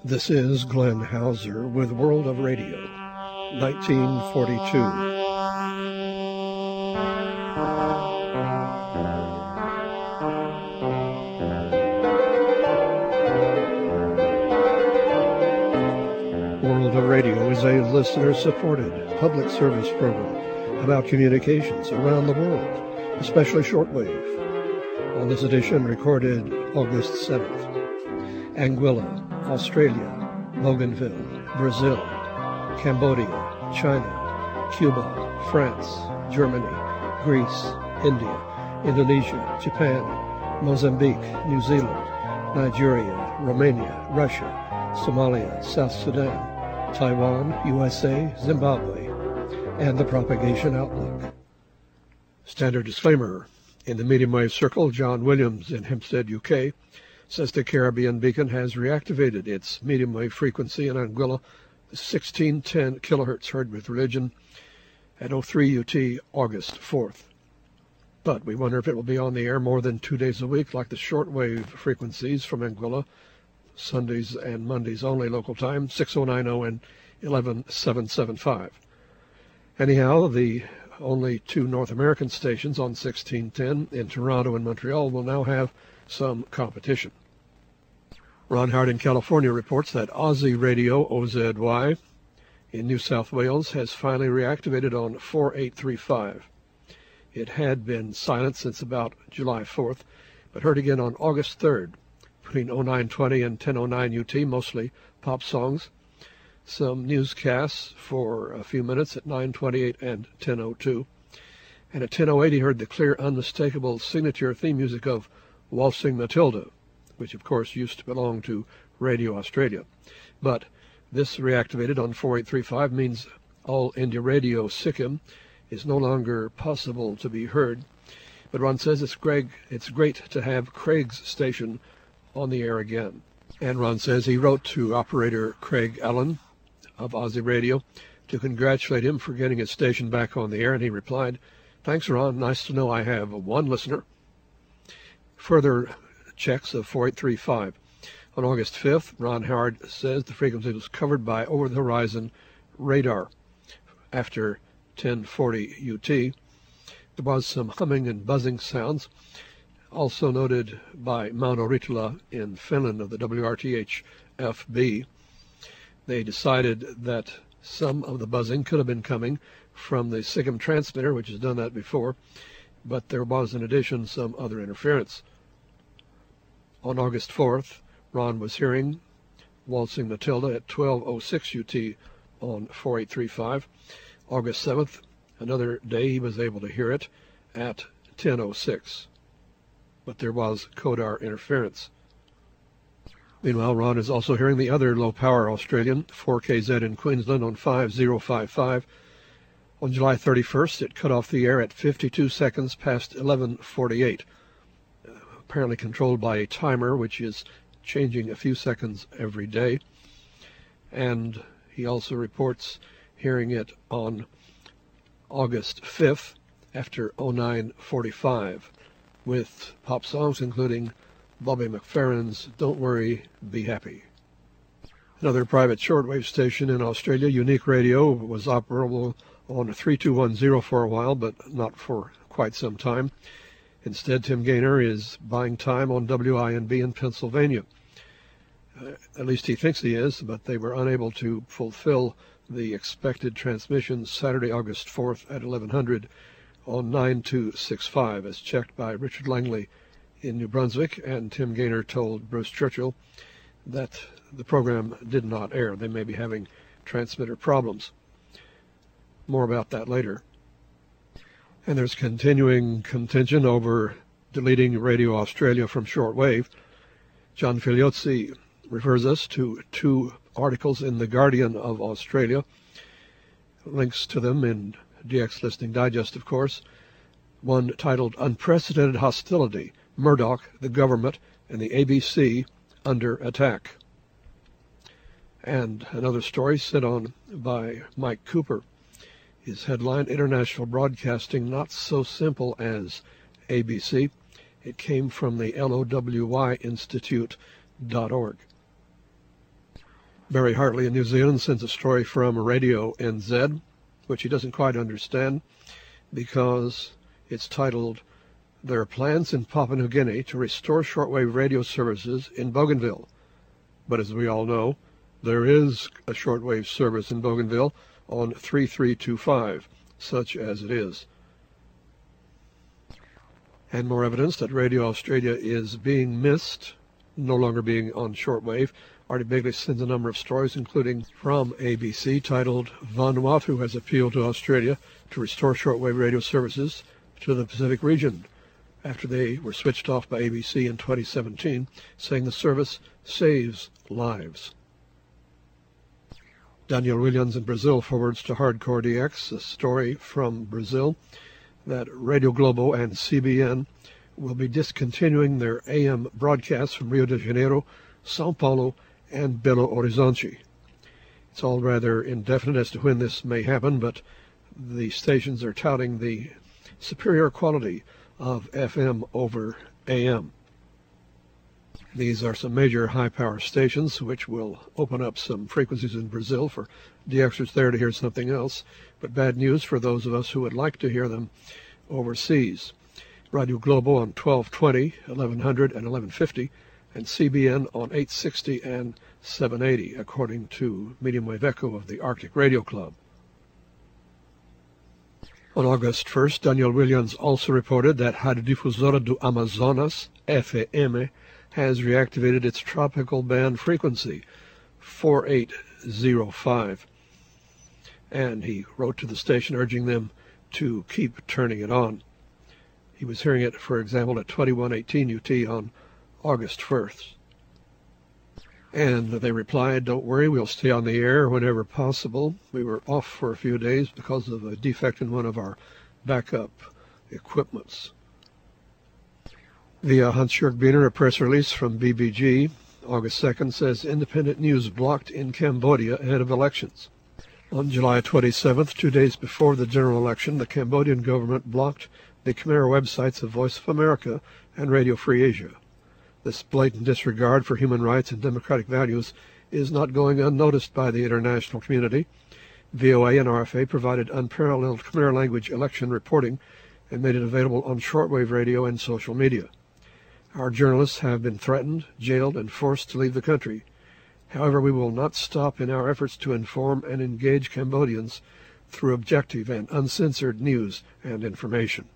This is Glenn Hauser with World of Radio, 1942. World of Radio is a listener-supported public service program about communications around the world, especially shortwave. On this edition, recorded August 7th. Anguilla, Australia, Bougainville, Brazil, Cambodia, China, Cuba, France, Germany, Greece, India, Indonesia, Japan, Mozambique, New Zealand, Nigeria, Romania, Russia, Somalia, South Sudan, Taiwan, USA, Zimbabwe, and the propagation outlook. Standard disclaimer. In the medium wave circle, John Williams in Hempstead, UK, says the Caribbean Beacon has reactivated its medium wave frequency in Anguilla, 1610 kilohertz, heard with religion, at 03 UT, August 4th. But we wonder if it will be on the air more than 2 days a week, like the shortwave frequencies from Anguilla, Sundays and Mondays only, local time, 6090 and 11775. Anyhow, the only two North American stations on 1610 in Toronto and Montreal will now have some competition. Ron Howard in California reports that Aussie Radio, OZY, in New South Wales has finally reactivated on 4835. It had been silent since about July 4th, but heard again on August 3rd, between 0920 and 1009 UT, mostly pop songs. Some newscasts for a few minutes at 9:28 and 10:02. And at 10:08 he heard the clear, unmistakable signature theme music of Waltzing Matilda, which of course used to belong to Radio Australia. But this reactivated on 4835 means All India Radio Sikkim is no longer possible to be heard. But Ron says it's great to have Craig's station on the air again. And Ron says he wrote to operator Craig Allen of Aussie Radio to congratulate him for getting his station back on the air, and he replied, "Thanks, Ron. Nice to know I have one listener." Further checks of 4835. On August 5th, Ron Howard says the frequency was covered by over-the-horizon radar. After 1040 UT, there was some humming and buzzing sounds, also noted by Mauno Ritala in Finland of the WRTH-FB. They decided that some of the buzzing could have been coming from the Sikkim transmitter, which has done that before, but there was in addition some other interference. On August 4th, Ron was hearing Waltzing Matilda at 1206 UT on 4835. August 7th, another day he was able to hear it at 1006, but there was Kodar interference. Meanwhile, Ron is also hearing the other low-power Australian, 4KZ in Queensland on 5055. On July 31st, it cut off the air at 52 seconds past 11:48, apparently controlled by a timer, which is changing a few seconds every day. And he also reports hearing it on August 5th after 0945, with pop songs including Bobby McFerrin's Don't Worry, Be Happy. Another private shortwave station in Australia, Unique Radio, was operable on 3210 for a while, but not for quite some time. Instead, Tim Gaynor is buying time on WINB in Pennsylvania. At least he thinks he is, but they were unable to fulfill the expected transmission Saturday, August 4th at 1100 on 9265, as checked by Richard Langley in New Brunswick, and Tim Gaynor told Bruce Churchill that the program did not air. They may be having transmitter problems. More about that later. And there's continuing contention over deleting Radio Australia from shortwave. John Filiozzi refers us to two articles in The Guardian of Australia. Links to them in DX Listening Digest, of course. One titled Unprecedented Hostility, Murdoch, the Government, and the ABC Under Attack. And another story sent on by Mike Cooper. His headline, International Broadcasting Not So Simple as ABC. It came from the LOWYinstitute.org. Barry Hartley in New Zealand sends a story from Radio NZ, which he doesn't quite understand because it's titled, "There are plans in Papua New Guinea to restore shortwave radio services in Bougainville." But as we all know, there is a shortwave service in Bougainville on 3325, such as it is. And more evidence that Radio Australia is being missed, no longer being on shortwave. Artie Bigley sends a number of stories, including from ABC, titled, "Vanuatu has appealed to Australia to restore shortwave radio services to the Pacific region after they were switched off by ABC in 2017, saying the service saves lives." Daniel Williams in Brazil forwards to Hardcore DX a story from Brazil that Radio Globo and CBN will be discontinuing their AM broadcasts from Rio de Janeiro, São Paulo, and Belo Horizonte. It's all rather indefinite as to when this may happen, but the stations are touting the superior quality of FM over AM. These are some major high-power stations which will open up some frequencies in Brazil for DXers there to hear something else, but bad news for those of us who would like to hear them overseas. Radio Globo on 1220, 1100, and 1150, and CBN on 860 and 780, according to Medium Wave Echo of the Arctic Radio Club. On August 1st, Daniel Williams also reported that Rádio Difusora do Amazonas, FM, has reactivated its tropical band frequency, 4805. And he wrote to the station urging them to keep turning it on. He was hearing it, for example, at 2118 UT on August 1st. And they replied, "Don't worry, we'll stay on the air whenever possible." We were off for a few days because of a defect in one of our backup equipments. Via Hans-Jörg Biener, a press release from BBG, August 2nd, says independent news blocked in Cambodia ahead of elections. On July 27th, 2 days before the general election, the Cambodian government blocked the Khmer websites of Voice of America and Radio Free Asia. This blatant disregard for human rights and democratic values is not going unnoticed by the international community. VOA and RFA provided unparalleled Khmer language election reporting and made it available on shortwave radio and social media. Our journalists have been threatened, jailed, and forced to leave the country. However, we will not stop in our efforts to inform and engage Cambodians through objective and uncensored news and information.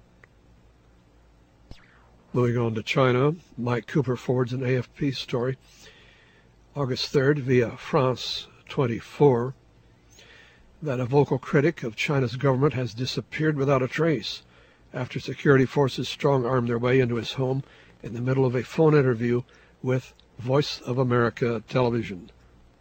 Moving on to China, Mike Cooper forwards an AFP story, August 3rd, via France 24, that a vocal critic of China's government has disappeared without a trace after security forces strong-armed their way into his home in the middle of a phone interview with Voice of America Television.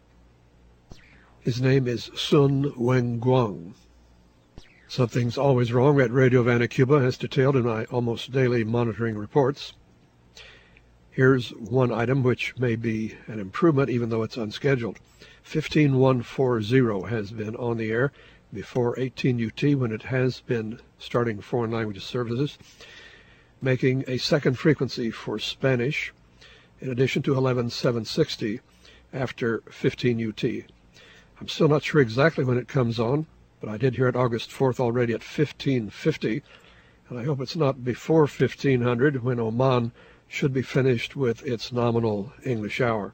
His name is Sun Wenguang. Something's always wrong at Radio Vanuatu, as detailed in my almost daily monitoring reports. Here's one item which may be an improvement, even though it's unscheduled. 15140 has been on the air before 18 UT when it has been starting foreign language services, making a second frequency for Spanish, in addition to 11760 after 15 UT. I'm still not sure exactly when it comes on, but I did hear it August 4th already at 1550, and I hope it's not before 1500 when Oman should be finished with its nominal English hour.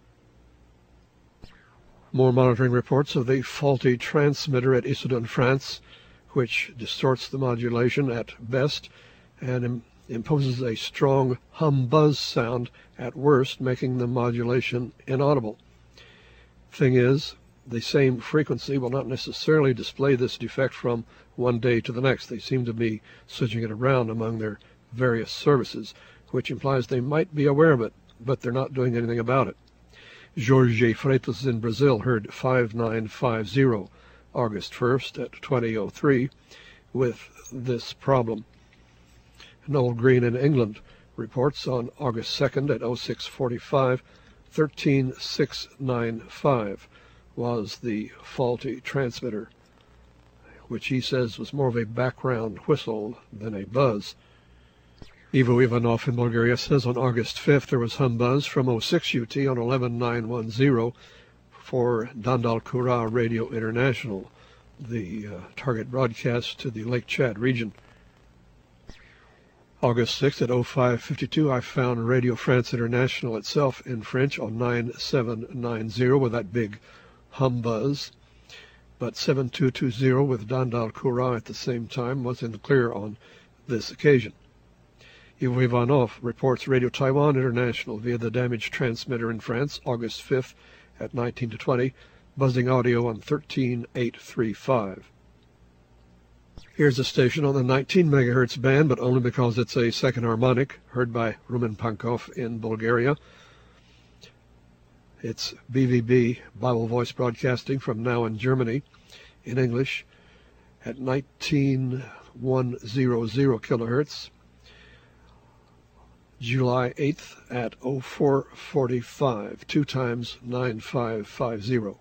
More monitoring reports of the faulty transmitter at Issoudun, France, which distorts the modulation at best and imposes a strong hum-buzz sound at worst, making the modulation inaudible. Thing is, the same frequency will not necessarily display this defect from one day to the next. They seem to be switching it around among their various services, which implies they might be aware of it, but they're not doing anything about it. Jorge Freitas in Brazil heard 5950 August 1st at 2003 with this problem. Noel Green in England reports on August 2nd at 0645, 13695 was the faulty transmitter, which he says was more of a background whistle than a buzz. Ivo Ivanov in Bulgaria says on August 5th there was hum buzz from 06 UT on 11910 for Dandal Kura Radio International, the target broadcast to the Lake Chad region. August 6th at 05:52, I found Radio France International itself in French on 9790 with that big hum buzz. But 7220 with Dandal Kura at the same time was in the clear on this occasion. Yves Ivanov reports Radio Taiwan International via the damaged transmitter in France, August 5th at 19:20, buzzing audio on 13835. Here's a station on the 19 megahertz band, but only because it's a second harmonic, heard by Rumen Pankov in Bulgaria. It's BVB, Bible Voice Broadcasting, from now in Germany, in English, at 19100 kilohertz. July 8th at 04:45, 2 times 9550.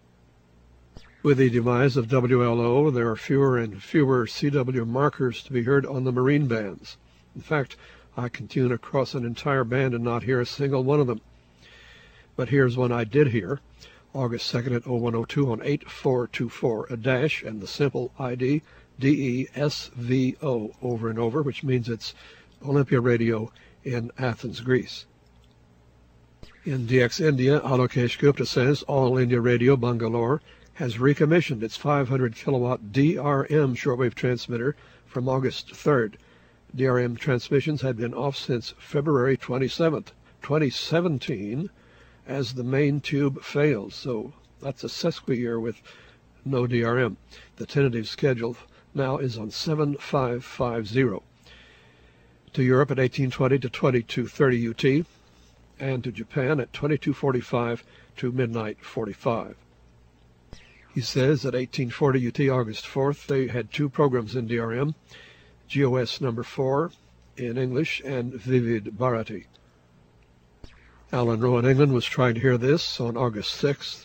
With the demise of WLO, there are fewer and fewer CW markers to be heard on the marine bands. In fact, I can tune across an entire band and not hear a single one of them. But here's one I did hear, August 2nd at 0102 on 8424, a dash and the simple ID DESVO over and over, which means it's Olympia Radio in Athens, Greece. In DX India, Alokesh Gupta says All India Radio Bangalore has recommissioned its 500 kilowatt DRM shortwave transmitter from August 3rd. DRM transmissions had been off since February 27th, 2017, as the main tube failed. So that's a sesquiyear with no DRM. The tentative schedule now is on 7550. To Europe at 1820 to 2230 UT, and to Japan at 2245 to midnight 45. He says at 1840 UT August 4th they had 2 programs in DRM, GOS number 4 in English and Vivid Bharati. Alan Rowe in England was trying to hear this on August 6th,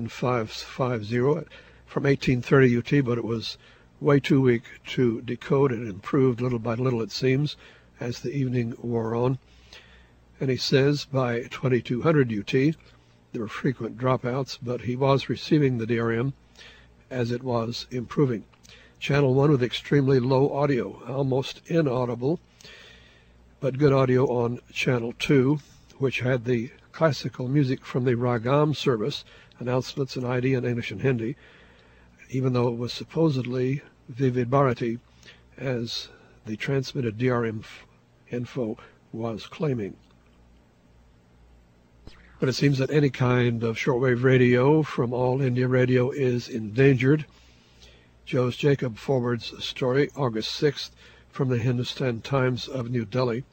7550 from 1830 UT, but it was way too weak to decode. It improved little by little, it seems, as the evening wore on. And he says by 2200 UT there were frequent dropouts, but he was receiving the DRM as it was improving. Channel 1 with extremely low audio, almost inaudible, but good audio on Channel 2, which had the classical music from the Ragam service, announcements in ID in English and Hindi, even though it was supposedly Vivid Bharati, as the transmitted DRM info was claiming. But it seems that any kind of shortwave radio from All India Radio is endangered. Jose Jacob forwards a story, August 6th, from the Hindustan Times of New Delhi.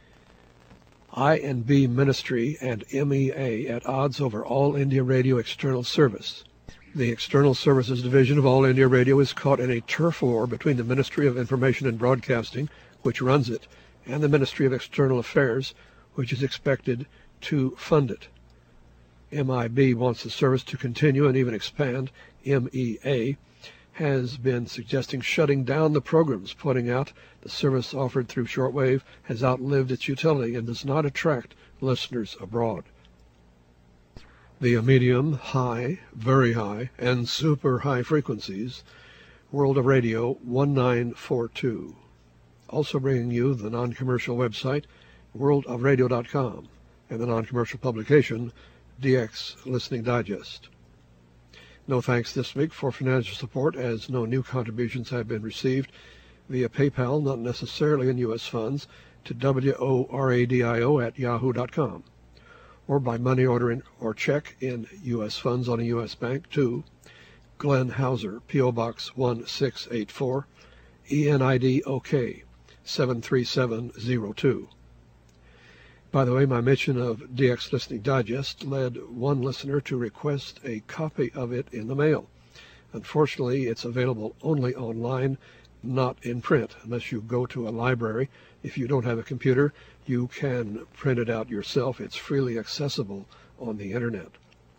I&B Ministry and MEA at odds over All India Radio external service. The External Services Division of All India Radio is caught in a turf war between the Ministry of Information and Broadcasting, which runs it, and the Ministry of External Affairs, which is expected to fund it. MIB wants the service to continue and even expand. MEA has been suggesting shutting down the programs, pointing out the service offered through shortwave has outlived its utility and does not attract listeners abroad. The medium, high, very high, and super high frequencies, World of Radio 1942. Also bringing you the non-commercial website, worldofradio.com, and the non-commercial publication, DX Listening Digest. No thanks this week for financial support, as no new contributions have been received via PayPal, not necessarily in U.S. funds, to WORADIO@yahoo.com, or by money order or check in U.S. funds on a U.S. bank to Glenn Hauser, P.O. Box 1684, ENID OK 73702. By the way, my mention of DX Listening Digest led one listener to request a copy of it in the mail. Unfortunately, it's available only online, not in print, unless you go to a library. If you don't have a computer, you can print it out yourself. It's freely accessible on the internet.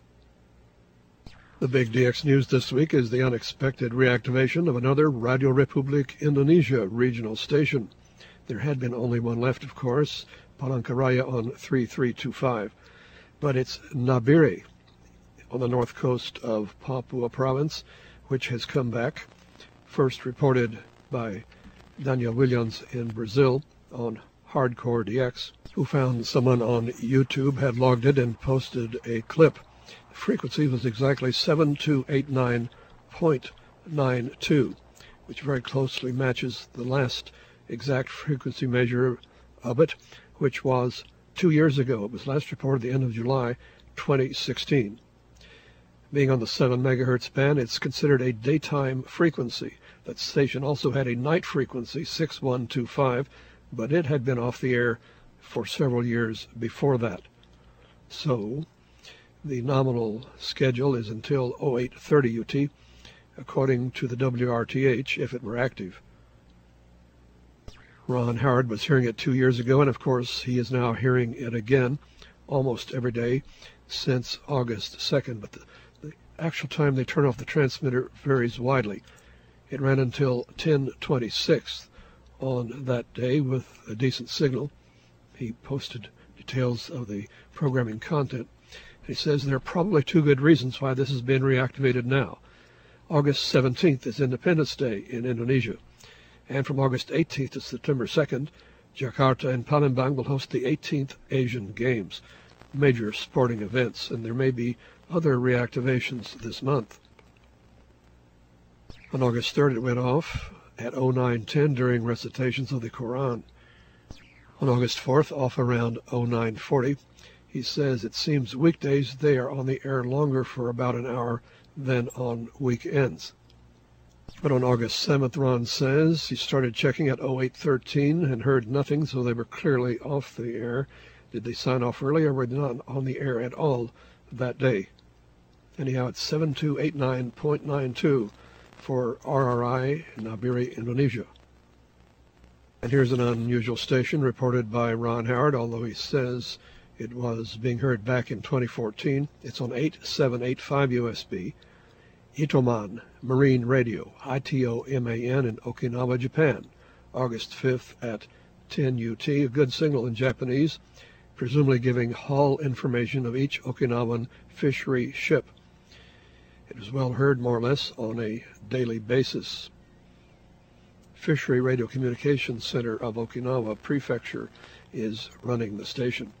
The big DX news this week is the unexpected reactivation of another Radio Republik Indonesia regional station. There had been only one left, of course, Palangkaraya on 3325, but it's Nabire on the north coast of Papua Province, which has come back. First reported by Daniel Williams in Brazil on Hardcore DX, who found someone on YouTube had logged it and posted a clip. The frequency was exactly 7289.92, which very closely matches the last exact frequency measure of it, which was 2 years ago. It was last reported at the end of July 2016. Being on the 7 megahertz band, it's considered a daytime frequency. That station also had a night frequency, 6125, but it had been off the air for several years before that. So the nominal schedule is until 0830 UT, according to the WRTH, if it were active. Ron Howard was hearing it 2 years ago, and of course he is now hearing it again almost every day since August 2nd, but the actual time they turn off the transmitter varies widely. It ran until 10:26 on that day with a decent signal. He posted details of the programming content. He says there are probably two good reasons why this has been reactivated now. August 17th is Independence Day in Indonesia, and from August 18th to September 2nd, Jakarta and Palembang will host the 18th Asian Games, major sporting events, and there may be other reactivations this month. On August 3rd, it went off at 0910 during recitations of the Quran. On August 4th, off around 0940. He says it seems weekdays they are on the air longer for about an hour than on weekends. But on August 7th, Ron says he started checking at 0813 and heard nothing, so they were clearly off the air. Did they sign off early, or were they not on the air at all that day? Anyhow, it's 7289.92 for RRI Nabire, Indonesia. And here's an unusual station reported by Ron Howard, although he says it was being heard back in 2014. It's on 8785 USB. Itoman Marine Radio, ITOMAN in Okinawa, Japan, August 5th at 10 UT, a good signal in Japanese, presumably giving hull information of each Okinawan fishery ship. It was well heard more or less on a daily basis. Fishery Radio Communications Center of Okinawa Prefecture is running the station.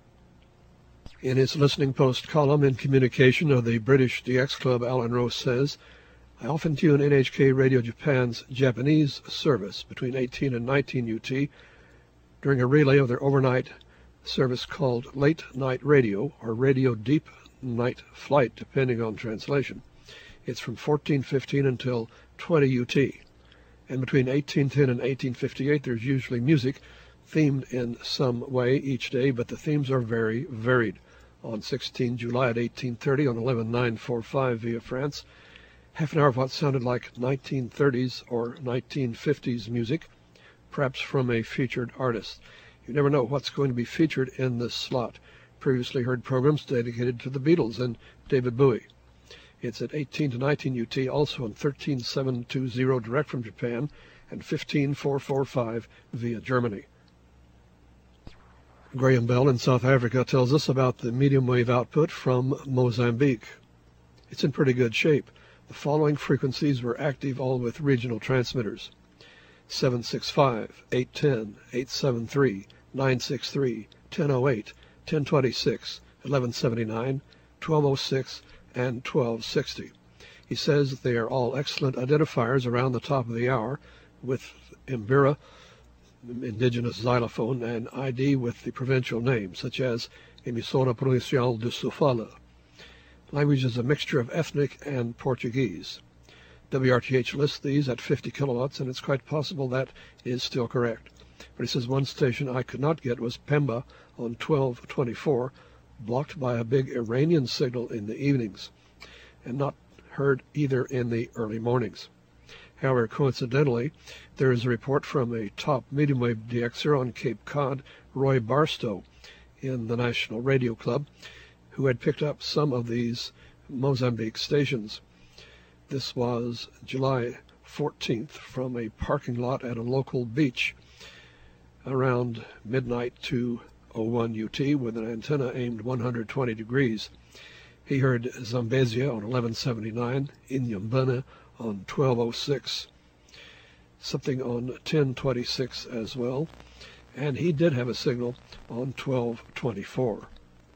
In his listening post column in communication of the British DX Club, Alan Rose says, I often tune NHK Radio Japan's Japanese service between 18 and 19 UT during a relay of their overnight service called Late Night Radio, or Radio Deep Night Flight, depending on translation. It's from 14:15 until 20 UT. And between 1810 and 1858, there's usually music themed in some way each day, but the themes are very varied. On 16 July at 1830 on 11945 via France, half an hour of what sounded like 1930s or 1950s music, perhaps from a featured artist. You never know what's going to be featured in this slot. Previously heard programs dedicated to the Beatles and David Bowie. It's at 18 to 19 UT, also on 13720 direct from Japan and 15445 via Germany. Graham Bell in South Africa tells us about the medium wave output from Mozambique. It's in pretty good shape. The following frequencies were active, all with regional transmitters: 765, 810, 873, 963, 1008, 1026, 1179, 1206, and 1260. He says they are all excellent identifiers around the top of the hour, with Mbira, indigenous xylophone, and ID with the provincial name, such as Emissora Provincial de Sofala. Language is a mixture of ethnic and Portuguese. WRTH lists these at 50 kilowatts, and it's quite possible that is still correct. But he says one station I could not get was Pemba on 1224, blocked by a big Iranian signal in the evenings, and not heard either in the early mornings. However, coincidentally, there is a report from a top medium wave DXer on Cape Cod, Roy Barstow, in the National Radio Club, who had picked up some of these Mozambique stations. This was July 14th from a parking lot at a local beach around midnight to 01 UT with an antenna aimed 120 degrees. He heard Zambezia on 1179, Inyambane on 1206, something on 1026 as well, and he did have a signal on 1224.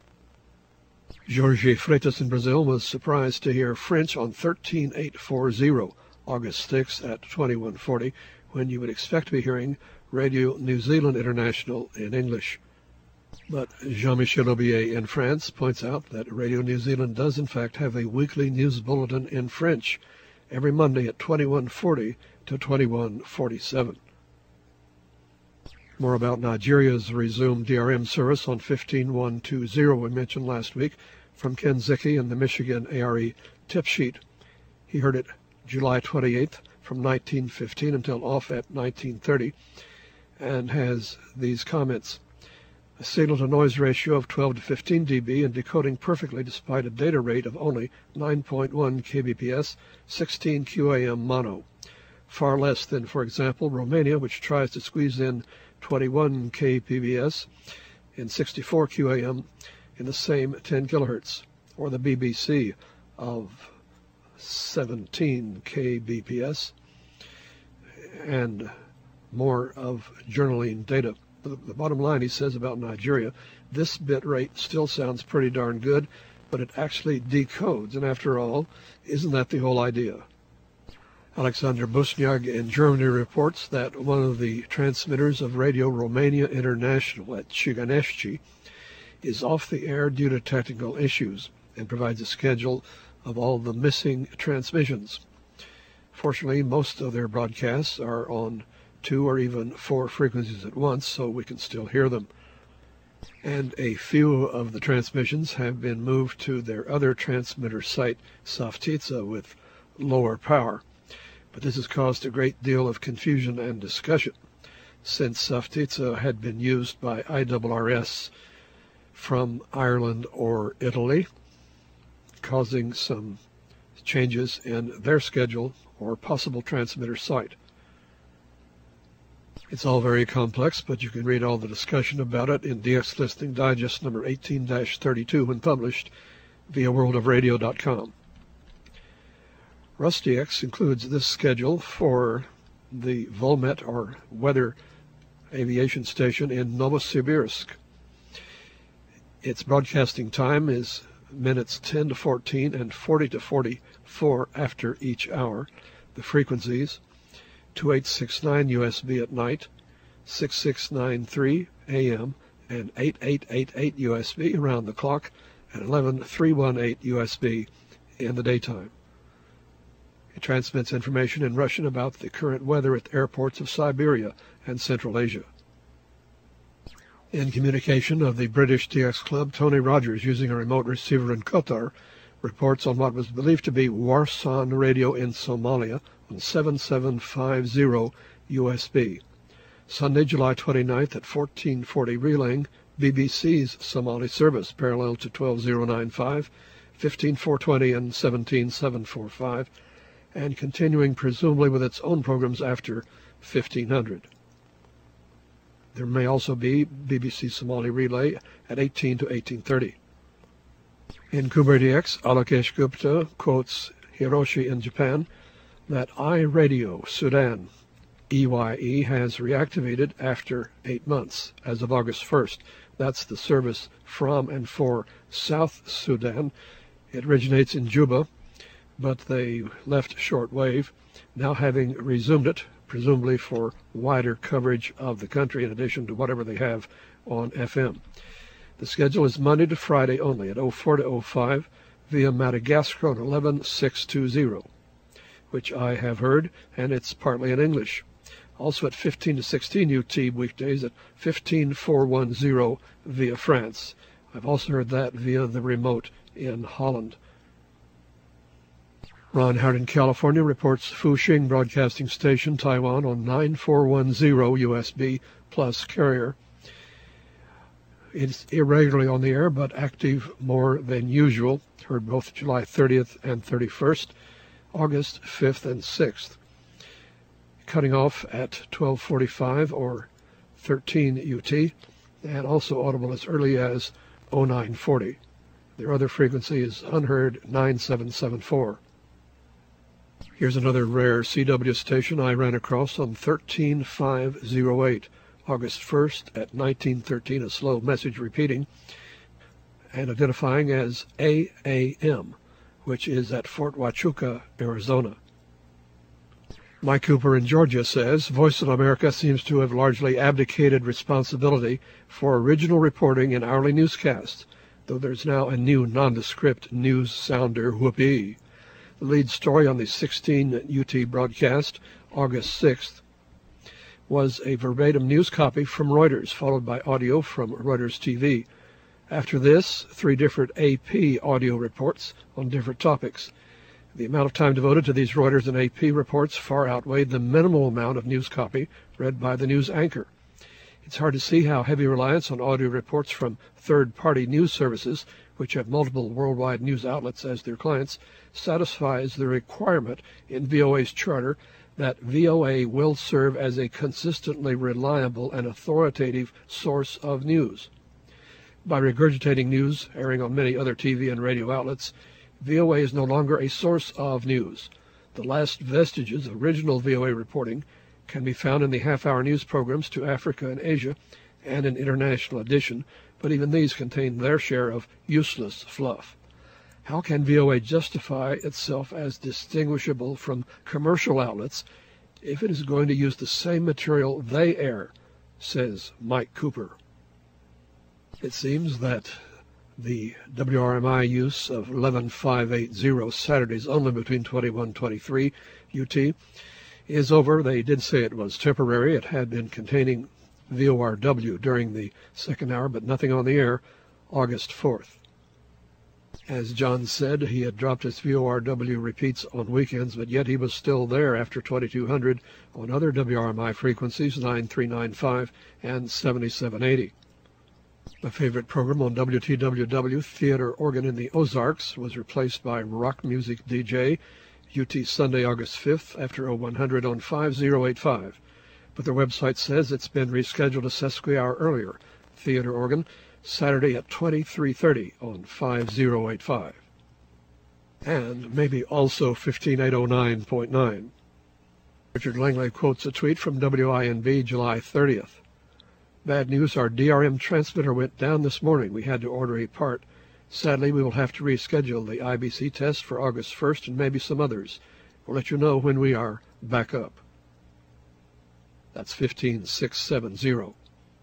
Jorge Freitas in Brazil was surprised to hear French on 13840, August 6th at 2140, when you would expect to be hearing Radio New Zealand International in English. But Jean-Michel Aubier in France points out that Radio New Zealand does in fact have a weekly news bulletin in French every Monday at 2140 to 2147. More about Nigeria's resumed DRM service on 15120 we mentioned last week from Ken Zicke in the Michigan ARE tip sheet. He heard it July 28th from 1915 until off at 1930 and has these comments. A signal-to-noise ratio of 12 to 15 dB and decoding perfectly despite a data rate of only 9.1 kbps, 16 QAM mono. Far less than, for example, Romania, which tries to squeeze in 21 kbps and 64 QAM in the same 10 kilohertz, or the BBC of 17 kbps and more of journaling data. The bottom line, he says about Nigeria, this bit rate still sounds pretty darn good, but it actually decodes, and after all, isn't that the whole idea? Alexander Busniag in Germany reports that one of the transmitters of Radio Romania International at Chiganeschi is off the air due to technical issues and provides a schedule of all the missing transmissions. Fortunately, most of their broadcasts are on 2 or even 4 frequencies at once, so we can still hear them. And a few of the transmissions have been moved to their other transmitter site, Softica, with lower power. But this has caused a great deal of confusion and discussion, since Softica had been used by IRRS from Ireland or Italy, causing some changes in their schedule or possible transmitter site. It's all very complex, but you can read all the discussion about it in DX Listening Digest number 18-32 when published via worldofradio.com. RusDX includes this schedule for the Volmet or weather aviation station in Novosibirsk. Its broadcasting time is minutes 10 to 14 and 40 to 44 after each hour. The frequencies 2869 USB at night, 6693 AM, and 8888 USB around the clock, and 11318 USB in the daytime. It transmits information in Russian about the current weather at the airports of Siberia and Central Asia. In communication of the British DX Club, Tony Rogers, using a remote receiver in Qatar, reports on what was believed to be Warsan radio in Somalia on 7750 USB. Sunday, July 29th at 1440, relaying BBC's Somali service parallel to 12095, 15420 and 17745, and continuing presumably with its own programs after 1500. There may also be BBC Somali relay at 18 to 1830. In KuberDX, Alakesh Gupta quotes Hiroshi in Japan that iRadio Sudan, EYE, has reactivated after 8 months as of August 1st. That's the service from and for South Sudan. It originates in Juba, but they left shortwave, now having resumed it, presumably for wider coverage of the country in addition to whatever they have on FM. The schedule is Monday to Friday only at 04 to 05 via Madagascar on 11620, which I have heard, and it's partly in English. Also at 15 to 16 UT weekdays at 15410 via France. I've also heard that via the remote in Holland. Ron Howard in California reports Fuxing Broadcasting Station, Taiwan on 9410 USB plus carrier. It's irregularly on the air, but active more than usual. Heard both July 30th and 31st, August 5th and 6th. Cutting off at 1245 or 13 UT, and also audible as early as 0940. Their other frequency is unheard 9774. Here's another rare CW station I ran across on 13508, August 1st at 1913, a slow message repeating and identifying as AAM, which is at Fort Huachuca, Arizona. Mike Cooper in Georgia says, Voice of America seems to have largely abdicated responsibility for original reporting in hourly newscasts, though there's now a new nondescript news sounder, whoopee. The lead story on the 16 UT broadcast, August 6th, was a verbatim news copy from Reuters, followed by audio from Reuters TV. After this, 3 different AP audio reports on different topics. The amount of time devoted to these Reuters and AP reports far outweighed the minimal amount of news copy read by the news anchor. It's hard to see how heavy reliance on audio reports from third-party news services, which have multiple worldwide news outlets as their clients, satisfies the requirement in VOA's charter that VOA will serve as a consistently reliable and authoritative source of news. By regurgitating news airing on many other TV and radio outlets, VOA is no longer a source of news. The last vestiges of original VOA reporting can be found in the half-hour news programs to Africa and Asia and an international edition, but even these contain their share of useless fluff. How can VOA justify itself as distinguishable from commercial outlets if it is going to use the same material they air, says Mike Cooper. It seems that the WRMI use of 11580 Saturdays only between 21:23 UT is over. They did say it was temporary. It had been containing VORW during the second hour, but nothing on the air August 4th. As John said, he had dropped his VORW repeats on weekends, but yet he was still there after 2200 on other WRMI frequencies, 9395 and 7780. My favorite program on WTWW, Theater Organ in the Ozarks, was replaced by Rock Music DJ, UT Sunday, August 5th, after 0100 on 5085. But their website says it's been rescheduled a sesqui-hour earlier, Theater Organ, Saturday at 2330 on 5085. And maybe also 15809.9. Richard Langley quotes a tweet from WINB July 30th. Bad news, our DRM transmitter went down this morning. We had to order a part. Sadly, we will have to reschedule the IBC test for August 1st and maybe some others. We'll let you know when we are back up. That's 15670.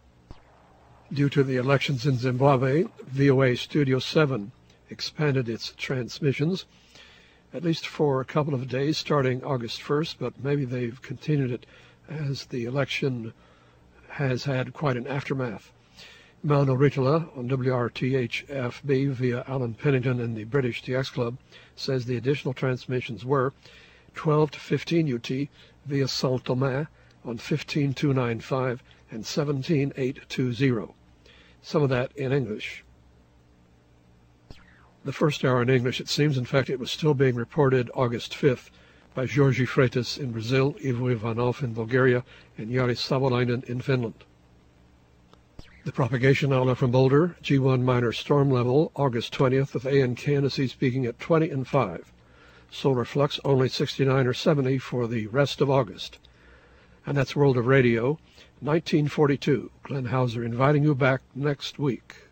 Due to the elections in Zimbabwe, VOA Studio 7 expanded its transmissions, at least for a couple of days starting August 1st, but maybe they've continued it as the election has had quite an aftermath. Mauno Ritola on WRTH-FB via Alan Pennington and the British TX Club says the additional transmissions were 12 to 15 UT via Saint Thomas on 15295 and 17820. Some of that in English. The first hour in English, it seems. In fact, it was still being reported August 5th by Georgi Freitas in Brazil, Ivo Ivanov in Bulgaria, and Jari Savolainen in Finland. The propagation outlet from Boulder, G1 minor storm level, August 20th, with A and Candace speaking at 20 and 5. Solar flux only 69 or 70 for the rest of August. And that's World of Radio, 1942. Glenn Hauser inviting you back next week.